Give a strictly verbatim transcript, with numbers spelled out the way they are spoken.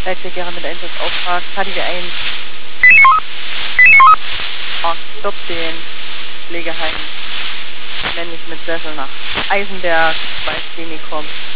Leitverkehrer mit Einsatzauftrag, K D W eins. Stopp den Pflegeheim. Männlich mit Sessel nach Eisenberg, bei Chemikom.